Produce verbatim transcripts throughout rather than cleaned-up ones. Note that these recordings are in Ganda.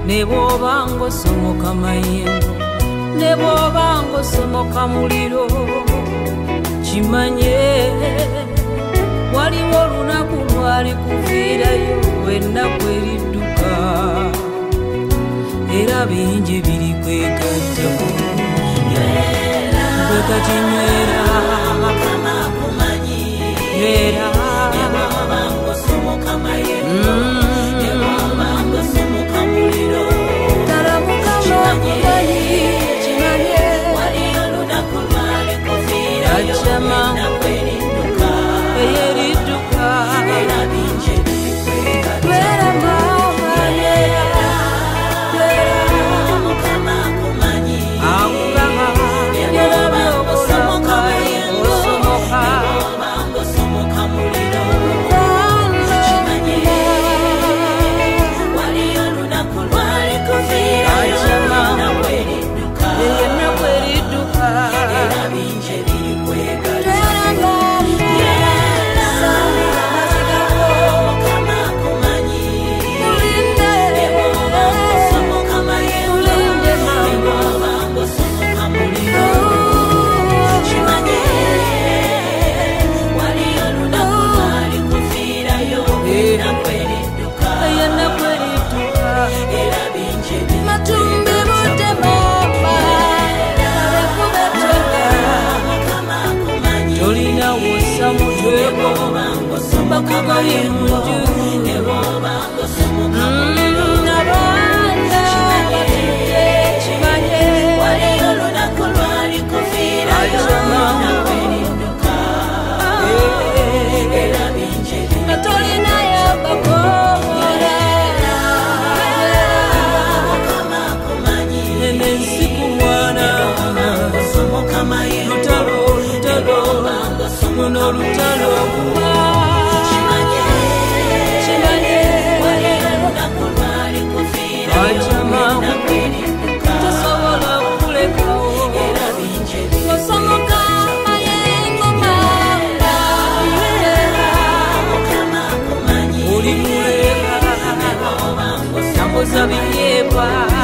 Neboba ngosomoka mayengo, neboba ngosomoka muliro, kimanye waliwo olunaku lwali kuviirayo ennaku eridduka, era bingi biri kwegattako. Bwe kati nywera Mukama akumanyi, nywera neboba ngosomoka mayengo, neboba ngosomoka muliro, ddala Mukama akumanyi, kimanye waliyo olunaku lwali kuviirayo ennaku eridduka, eyeridduka, era bingi biri kwegattako. Nywera mama, nywera, nywera Mukama akumanyi, akugamba neboba ngosomoka mayengo, neboba ngosomoka muliro, kimanye waliyo olunaku lwali kuviirayo ennaku eridduka, ennaku eridduka, era bingi biri kwegattako. Mukama akumanyi, neboba ngosomoka mayengo, neboba ngosomoka muliro, kimanye waliyo olunaku lwali kuviirayo ennaku eridduka, ennaku eridduka, era bingi biri matumbi budde mama, Mukama akumanyi, tolina wossa mutwe gwo, bakuba yenju, neboba ngosomoka muliro, n'abaana batudde, kimanye waliyo olunaku lwali kuviirayo ennaku eridduka, era bingi biri nga tolina yabakola. Mukama akumanyi, enensi ku mwana ngosomoka mayengo, lutalo lutalo luno lutalo okuba, kimanye kimanye waliyo olunaku lwali kuviirayo ennaku eridduka, tosobola kulekawo, era bingi biri ngosomoka mayengo mama, Mukama akumanyi, oli muleka tambuza bibyeba,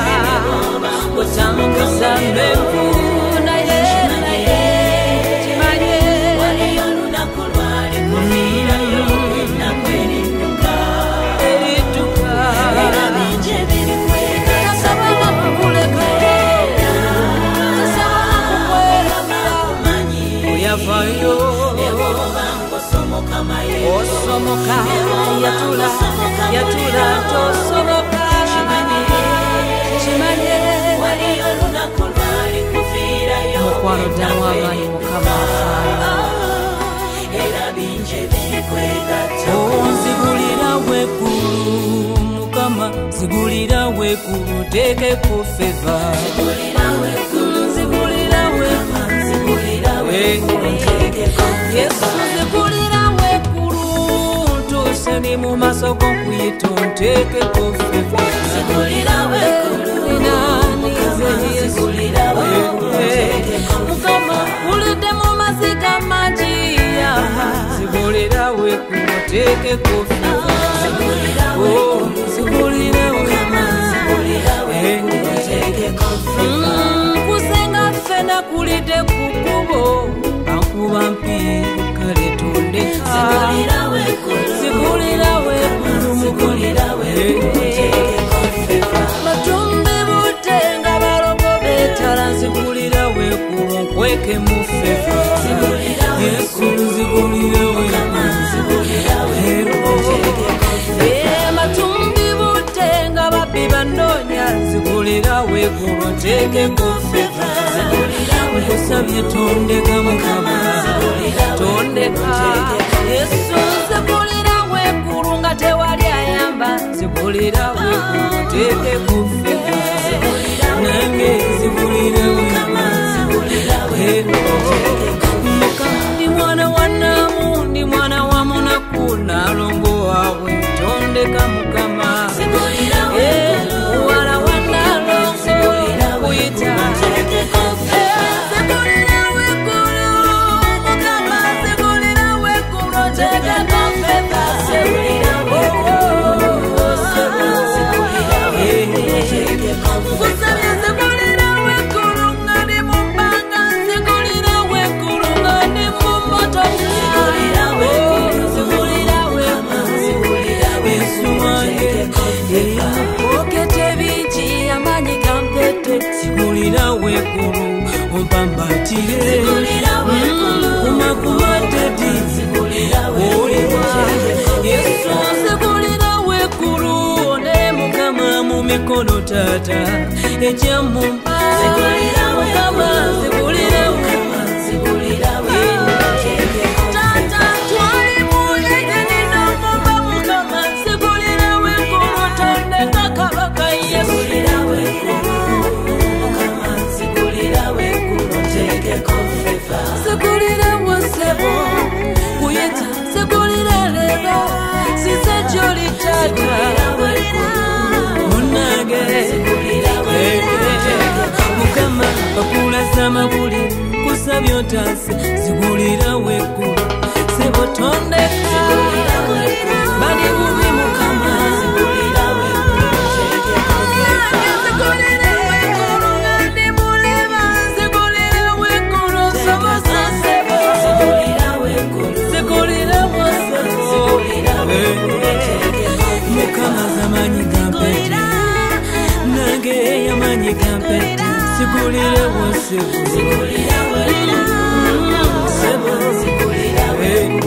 otambuza mbeku naye naye kimanye waliyo olunaku lwali kuviirayo ennaku eridduka, eridduka, era bingi biri kwegattako. Tasobola kukuleka, tasobola kukwera, akumanyi, oyavayo neboba ngosomoka mayengo, osomoka yatula yatula tosoboka, kimanye kimanye waliyo olunaku lwali kuviirayo mukwano ddala w'amaanyi Mukama afaayo, era bingi biri kwegattako. Nzigulira weggulu Mukama, nzigulira weggulu, teekeko feva, nzigulira weggulu, nzigulira weggulu, nzigulira weggulu, teekeko Yesu, nzigulira weggulu, ntuuse ndi mu maaso go nkuyita onteekeko feva, nzigulira weggulu, ninaanize Yesu, nzigulira weggulu, teekeko Mukama, ulidde mu maziga mangi, nzigulira weggulu, teekeko feva, nzigulira weggulu, nzigulira weggulu, nzigulira weggulu, teekeko feva. Nkusenga ffena kulidde ku kkubo, ankuba mpi kale tondeka, nzigulira weggulu, nzigulira weggulu, nzigulira weggulu, teekeko feva. Batumbi budde nga balogo beetala, nzigulira weggulu, nkweke mu feva, Yesu, nzigulira weggulu, nzigulira weggulu, teekeko feva. Batumbi budde nga babbi banoonya, nzigulira weggulu, nteekeko feva, nkusabye tondeka Mukama, tondeka Yesu, nzigulira weggulu nga tewali ayamba, nzigulira weggulu, nteekeko feva, nange nzigulira weggulu, Mukama, ndi mwana wa Naamu, ndi mwana wa munaku, nalongo waabwe, tondeka Mukama, muwala wa Nalongo, kuyita nzigulira weggulu Mukama, nzigulira weggulu, nteekeko feva, nzigulira weggulu, nzigulira weggulu, mwambatire kumakumateti Yesu nzigulira wekulu one mukama mu mikono tata ekyamumpa mukama nzigulira tata twalimu egeni nomumba mukama nzigulira wekulu tondeka kabaka Yesu Segurira wasebo kuyeta segurira lero sise joli tata munage mukama bakula samabuli kusabyo tase segurira weku sebo tondeka bali bubi mukama segurira weku segurira weku ngandi muleba segurira weku sabasa sebo segurira weku segurira wasebo mukama zamanyi gampeti nage yamanyi gampeti segurira wasebo segurira weku sebo segurira weku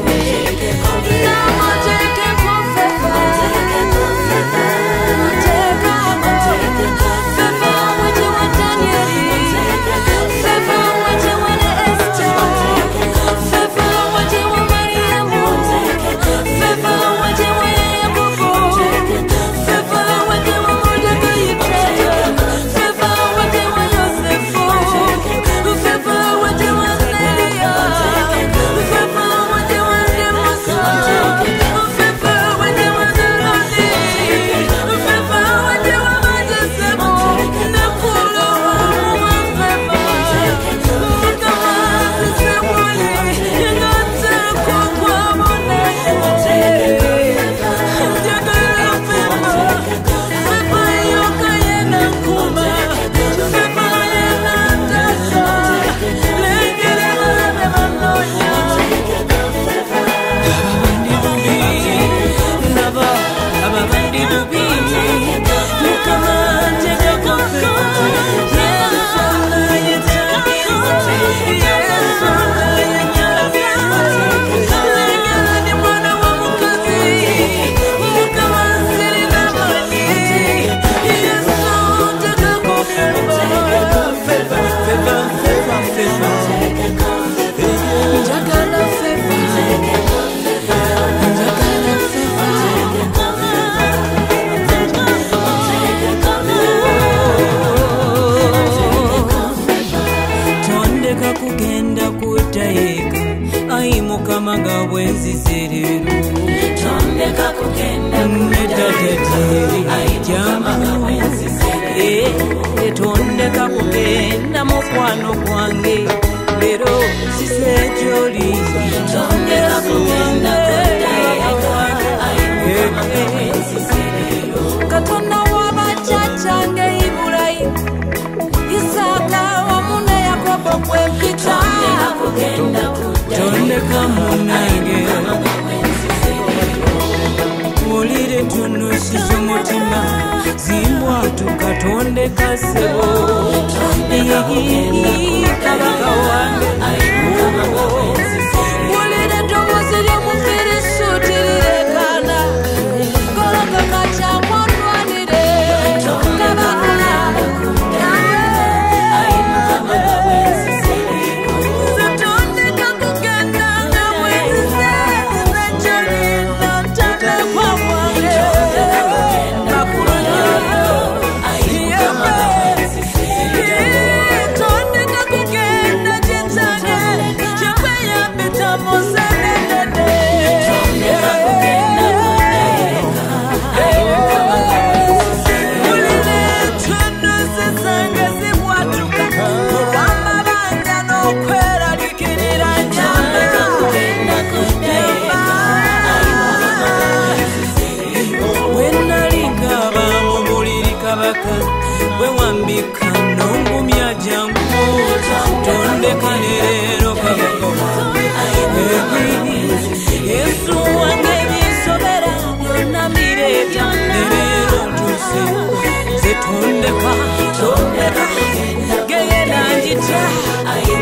Manga wenzi zeriru tondeka kugenda kumetateti aijama wenzi zeriru tondeka kugenda mukwano kwange lero sisejoli tondeka kugenda kugenda wenzi zeriru katonda wabachachange Ibrahim Isaka wamune Yakobo kwepita tondeka kugenda tondeka munange mulire tunusizo mutima zimbwa tukatondeka sebo kabaka wange mulire tomozi lyomufirisuti lirekana koloka kacamondwanire kabaka we wambika nongumya jangu tondeka lero kabaka Yesu wange bisobera byonna mireta lero tuse zetondeka tondeka geye nanjita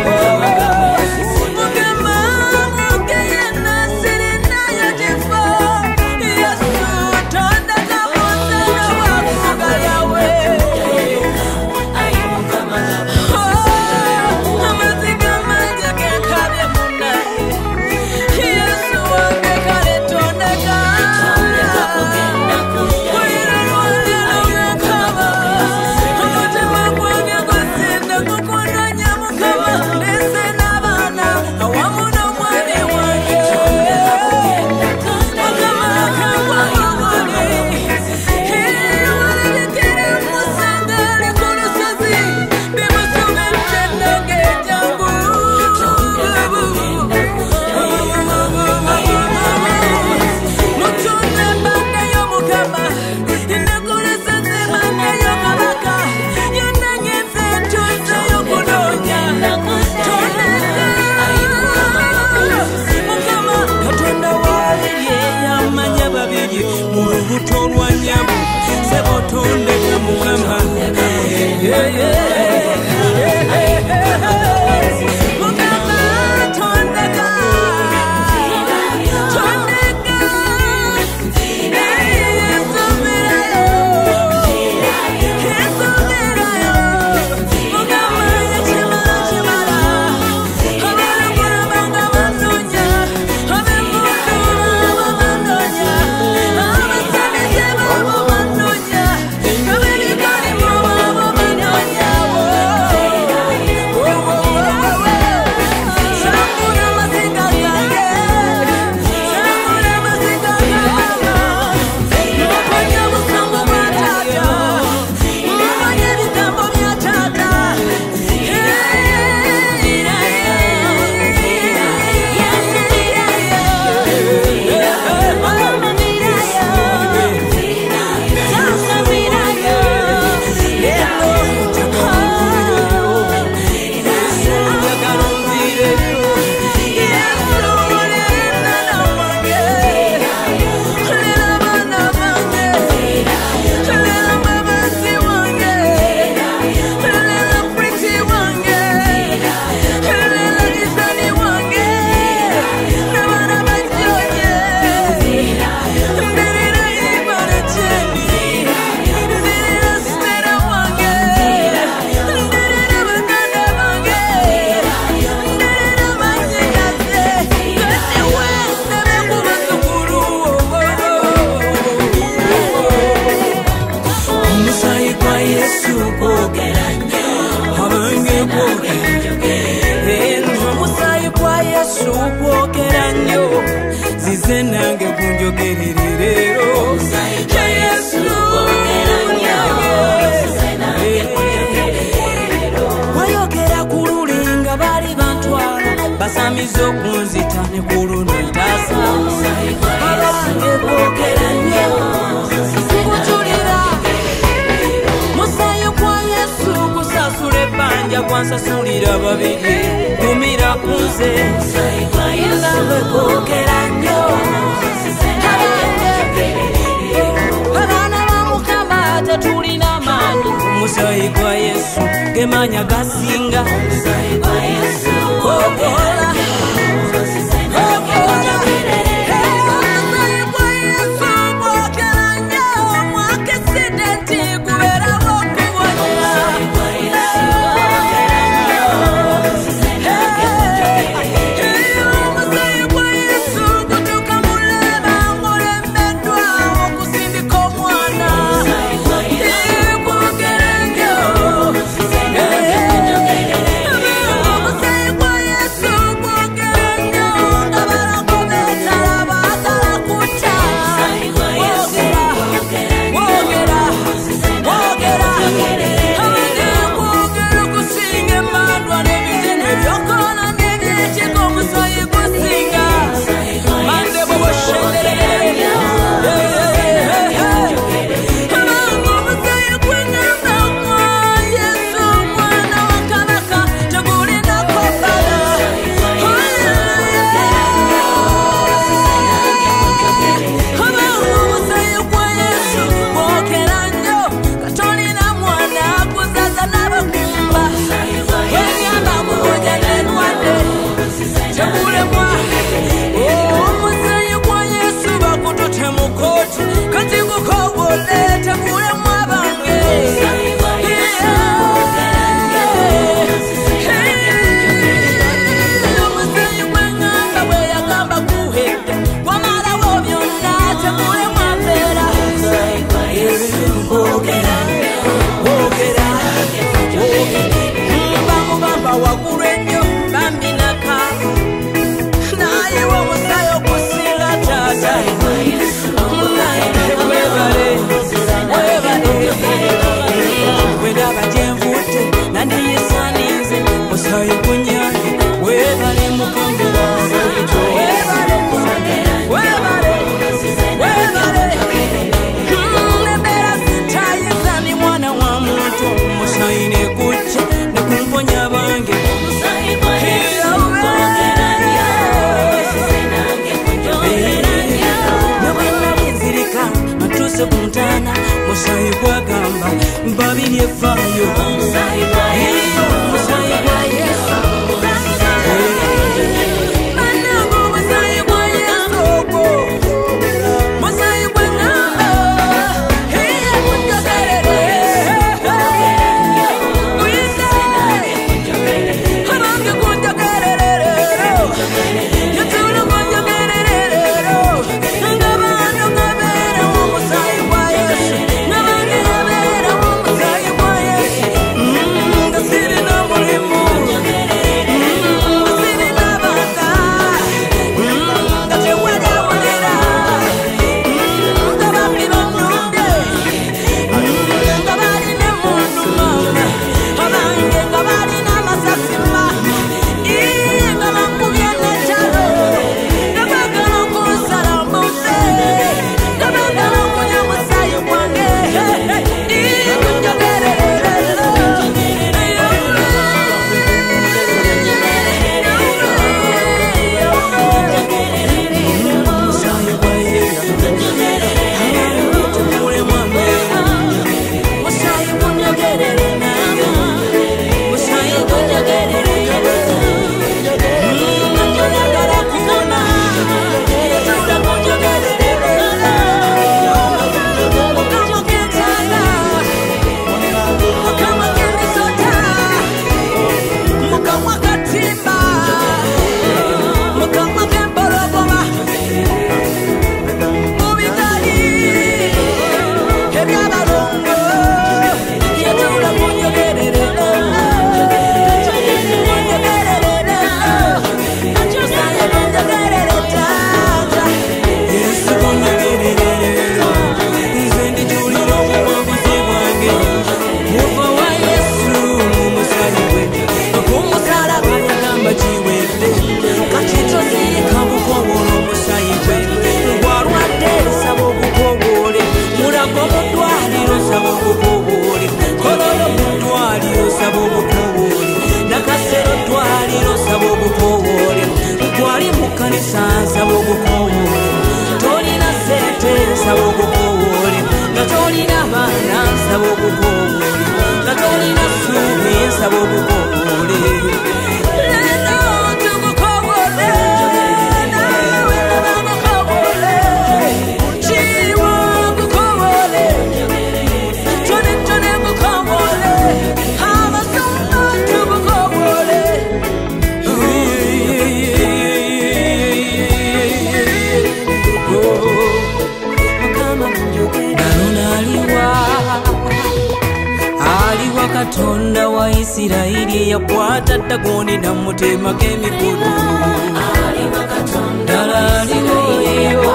nze nange kunjogererero Yesu wayogera ku lulinga bali bantwala basamiza okunzita ne ku lunitasa abange boogera nnyo nkutulira musayo gwa Yesu gusasula ebbanja gwansasulira babiri gumira ku nze nawe boogera nnyo abaana ba Mukama tetulina maanyi omusayi gwa Yesu gemanya gasinga kogola musayi gwagamba mbabiri efayo musayi gwa Yesu musayi gwa Yesu manango musayi gwa Yesu musayi gwa namba hey kunjogerere uyise abange kunjogerere yatulu kunjogerere ngabano ngabera musayi gwa Yesu Yesu aliwa Katonda wa Isirayiri yakwata Dagoni namutema k'emikono ddala aliwo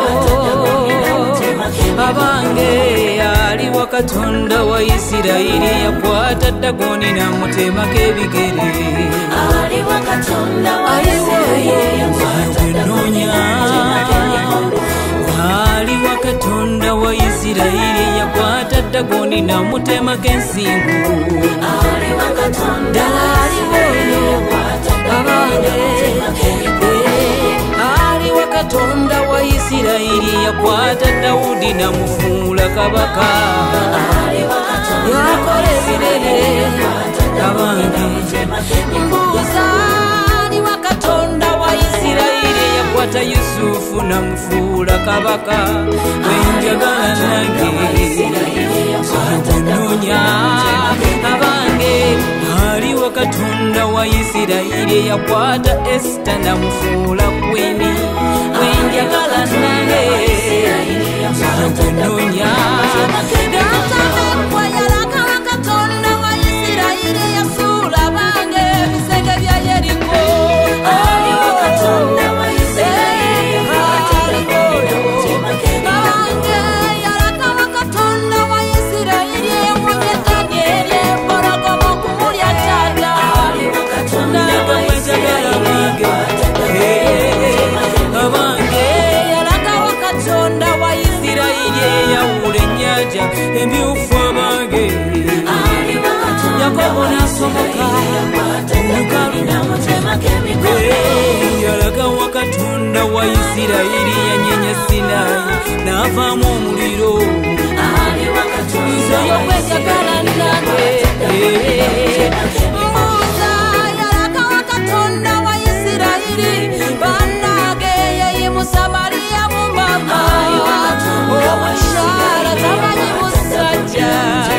abange aliwa Katonda wa Isirayiri yakwata Dagoni namutema k'ebigere aliwa Katonda wa Isirayiri yakwata Dagoni namutema k'emikono aliwa Katonda wa Isirayiri yakwata Dagoni namutema k'ensingo aliwa Katonda wa Isirayiri yakwata Dagoni namutema k'emikono aliwa Katonda wa Isirayiri yakwata Daudi namufuula kabaka aliwa Katonda yakola ebinene abange mbuuza aliwa Katonda wa Isirayiri yakwata Yusufu namufuula kabaka wenjagala nange nkunonya abange aliwa Katonda wa Isirayiri yakwata Esta namufuula kwini wenjagala nange nkunonya datamekwa yalaga Katonda wa Isirayiri yasuula abange ebisenge bya Yeriko aliwa Katonda wa Isirayiri yakwata abange yalaga Katonda wa Isirayiri yamunya Danyeri empologoma okumulya taata aliwa Katonda wa Isirayiri abange yalaga Katonda wa Isirayiri yawula ennyanja emyufu abange Yakobo n'asomoka yalaga wa Katonda wa Isirayiri yanyenya Sinayi n'avaamu omuliro nze y'okwesagala nange mbuuza yalaga wa Katonda wa Isirayiri bannange yayimusa Mariya mu mama omukyala tamanyi musajja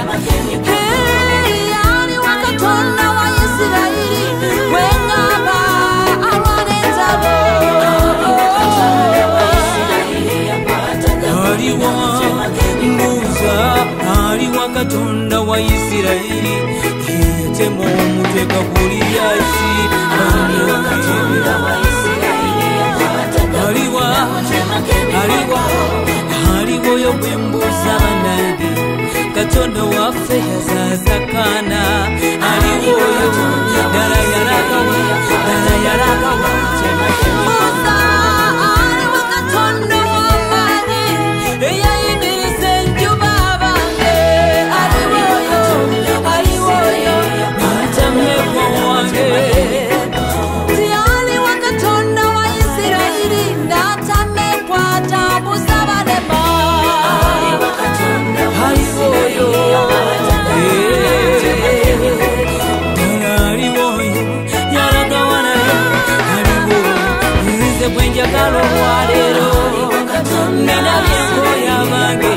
aliwa Katonda wa Isirayiri wengamba alwana entalo aliwa mbuuza aliwa Katonda wa Isirayiri yatema omutwe Goliathi aliwa aliwa aliwo yo bwembuuza bannange Katonda waffe yazaazakana aliwo yo ddala yalagawa ddala yalagawa mbuuza aliwa Katonda w'amaanyi eyayimiriza enjuba abange aliwo yo aliwo yo ntamekwa wange aliwa Katonda wa Isirayiri n'atamekwa atambuza balema aliwa Katonda wa Isirayiri bwenjagala olwaleero nina byenkoya abange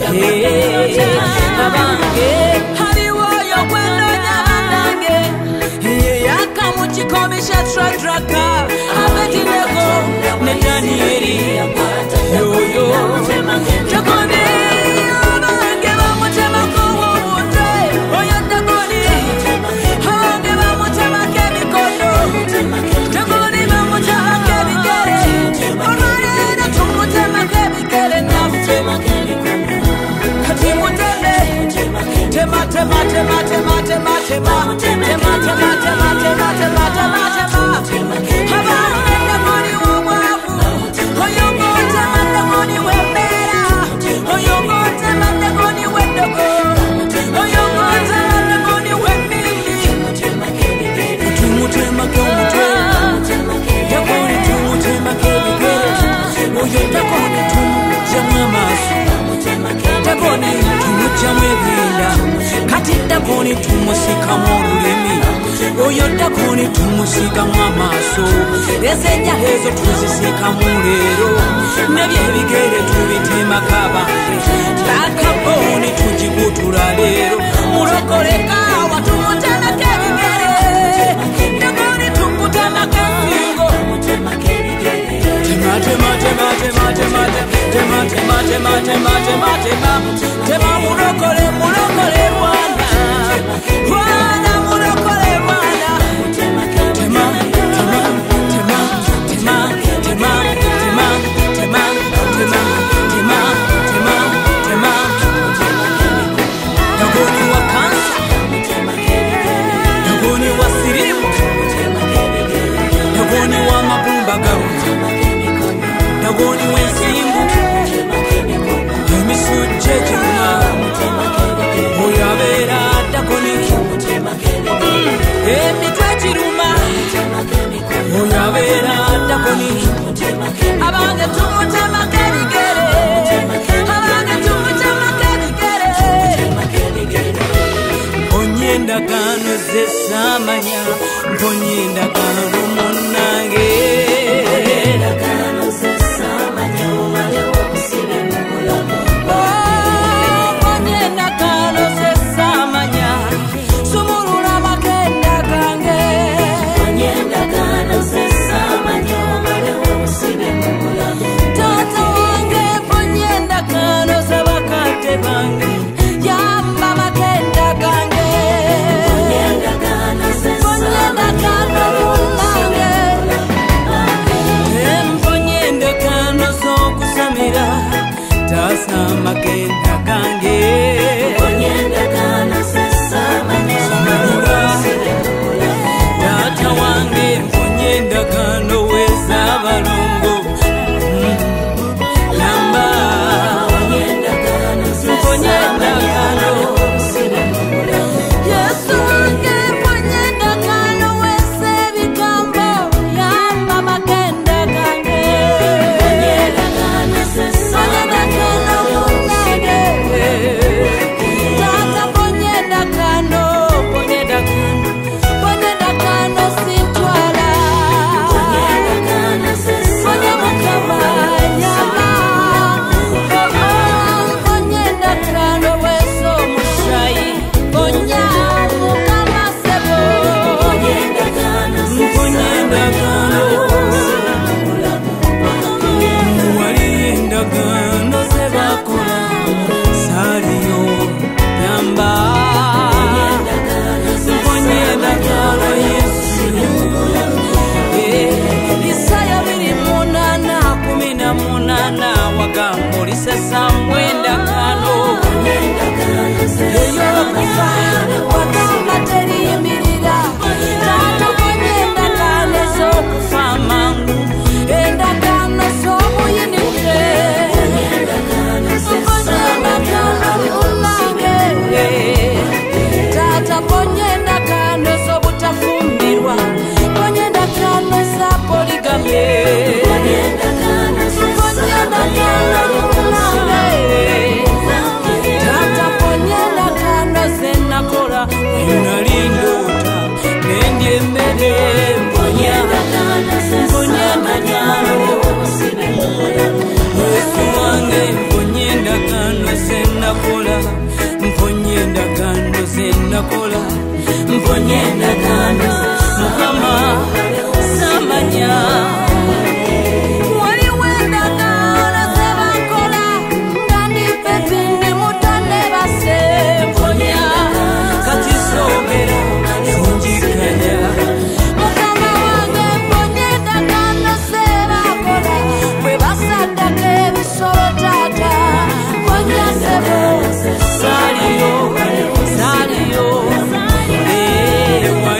abange aliwo oyo gwenonya bannange yeyaka mu kikomi kya Shadraka Abedinego ne Danyeri yoyo Dagoni abange bamutemako obutwe oyo Dagoni abange bamutemako emikono Dagoni bamutemako ebigere olwaleero tumutemako ebigere naffe kati muteme tema tema tema tema tema tema tema tema tema tema tema tema tema abange Dagoni w'obwavu oyo ng'otema Dagoni w'embeera oyo ng'otema Dagoni w'eddogo oyo ng'otema Dagoni w'emmindi tumutemako omutwe Dagoni tumutemako ebigere oyo Dagoni tumugyamu amaaso Dagoni tumugyamu ebinda kati Dagoni tumusikamu olulimi oyo Dagoni tumusigamu amaaso ez'ennya ezo tuzisikamu leero n'ebyebigere tubitemako abange Dagoni tugigutula leero mulokoleka watumutemako ebigere Dagoni tukutemako ensingo tema tema tema tema tema tema tema tema tema tema tema tema mulokole mulokole Rwanda emitwe kiruma oyo abeera addakoni emitwe kiruma oyo abeera addakoni abange tumutemako ebigere abange tumutemako ebigere mponye endagaano ze saamanya mponye endagaano munnange Magenda gange Onyenda kana sesa manyola Tata wange onyenda kano weza balungu Lamba Onyenda kana sesa onyenda kano Yesu wange onyenda kano weza bigambo Yamba magenda gange Onyenda kana sesa Sesa mwenda kano Eyo kufa Wakamba teri imirira Tata mwenda kano So kufa mangu Enda kano so muyinike Mwenda kano sesa mwenda ulange Tata mwenda kano So butafumbirwa Mwenda kano sa poligame Mwenda kano sesa mwenda Unalindota Nendye mbele Mponyenda kana sesa manyalo Yesu wange mponyenda kano senakola Mponyenda kano senakola Mponyenda kano Mukama samanya Salio, salio, eh,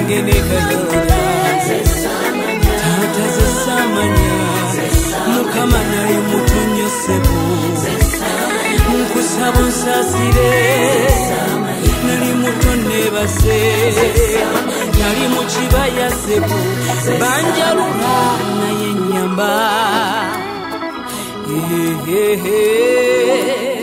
wange ne Katonda taata zesamanya Mukama naye mutonyosebo nkusaba onsasire nali muto nebase nali mu kibaya sebo banjalula naye nyamba. Hey, hey, hey.